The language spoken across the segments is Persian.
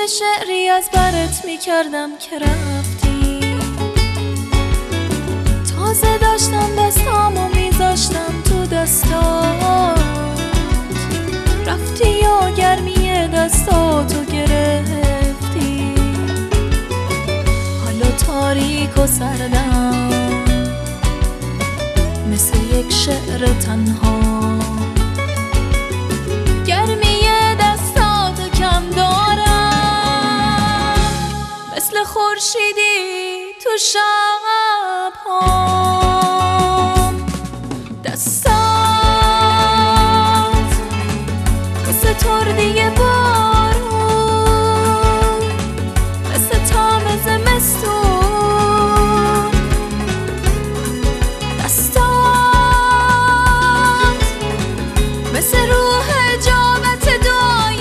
شعری از برت میکردم که رفتی، تازه داشتم دستامو میذاشتم تو دستات، رفتی و گرمی دستاتو گرفتی. حالا تاریک و سردم مثل یک شعر تنها، گرمی دستاتو کم دارم مثل خورشیدی تو شب‌هام. دستات مثل تردی بارون، مثل تام زمستون. دستات مثل روح اجابت دعای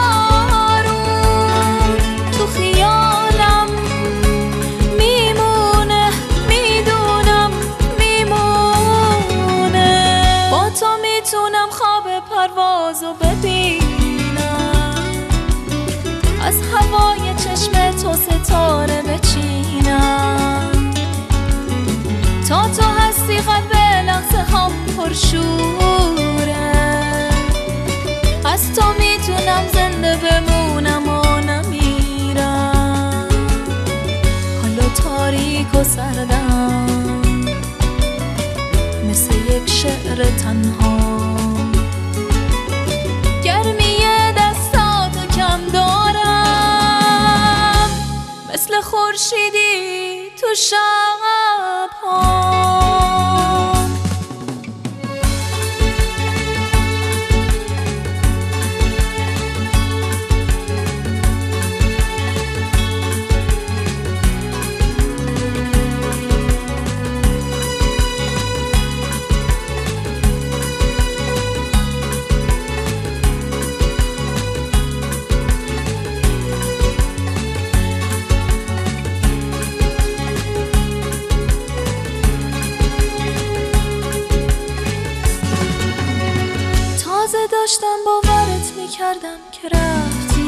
بارون، تو خیالم میمونه، میدونم میمونه. با تو میتونم خواب پروازو ببینم، از هوای چشم تو ستاره بچینم. تا تو هستی قلب لحظه هم پرشوره، از تو میتونم زنده بمونم و نمیرم. حالا تاریک و سردم مثل یک شعر تنها، گرمی دستاتو کم دارم مثل خورشیدی تو شب‌هام. داشتم باورت میکردم که رفتی،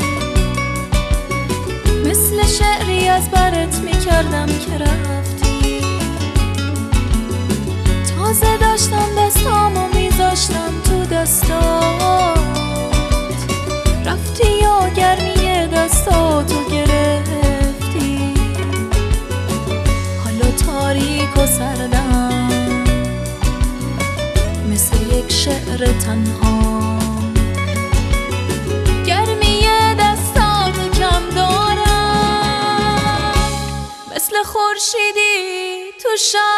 مثل شعری از برت میکردم که رفتی، تازه داشتم دستامو میذاشتم تو دستات، رفتی یا گرمی دستاتو گرفتی. حالا تاریک و سردم مثل یک شعر تنها، گرمی دستاتو کم دارم مثل خورشیدی تو شب.